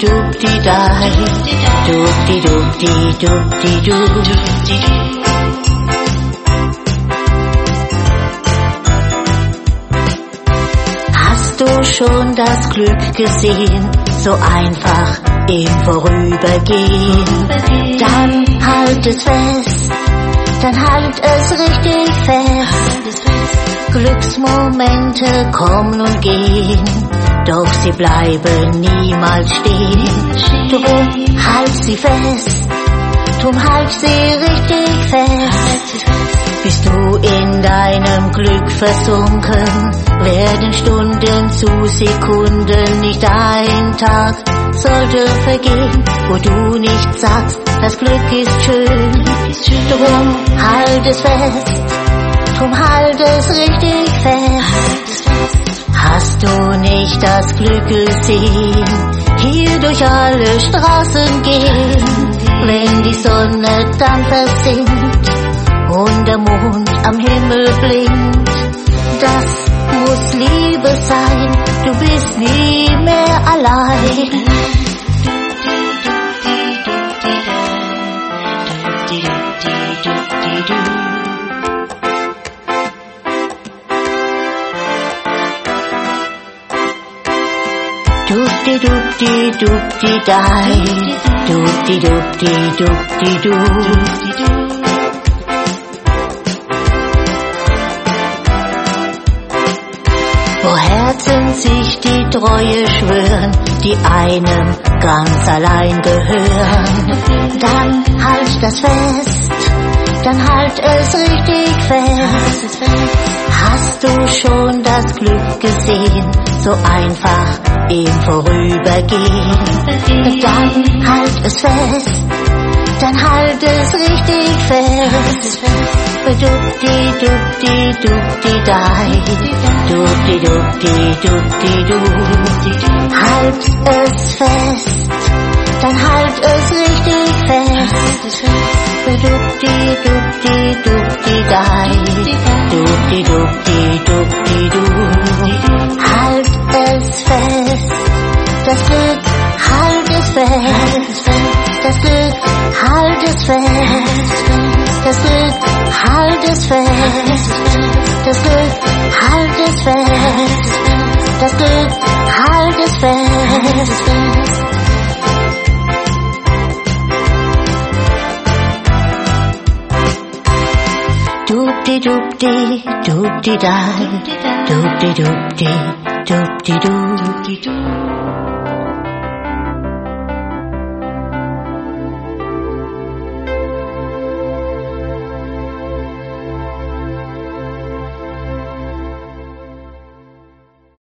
dupdi-dai, dupdi-dupdi-dupdi-du. Hast du schon das Glück gesehen, so einfach im Vorübergehen? Dann halt es fest, dann halt es richtig fest. Glücksmomente kommen und gehen, doch sie bleiben niemals stehen. Drum halt sie fest, drum halt sie richtig fest. Bist du in deinem Glück versunken, werden Stunden zu Sekunden, nicht ein Tag sollte vergehen, wo du nicht sagst, das Glück ist schön. Drum halt es fest, drum halt es richtig fest. Hast du nicht das Glück gesehen, hier durch alle Straßen gehen, wenn die Sonne dann versinkt und der Mond am Himmel blinkt? Das muss Liebe sein, du bist nie mehr allein. Dupdi-dupdi-dupdi-dai, dupdi-dupdi-dupdi-du. Wo Herzen sich die Treue schwören, die einem ganz allein gehören, dann halt das fest, dann halt es richtig fest. Hast du schon das Glück gesehen, so einfach im Vorübergehen? Dann halt es fest, dann halt es richtig fest. Dupdi-dupdi-dupdi-dai, dupdi-dupdi-dupdi-du. Halt es fest, dann halt es richtig fest. Dupdi-dupdi-dupdi-dai, dupdi-dupdi-dupdi-du. Halt es fest, das Glück, halt es fest. Das Glück, halt es fest. Das Glück, halt es fest. Das Glück, halt es fest. Das Glück, halt es fest. Dupdi-dupdi-dupdi-dai, dupdi-dupdi-dupdi-du.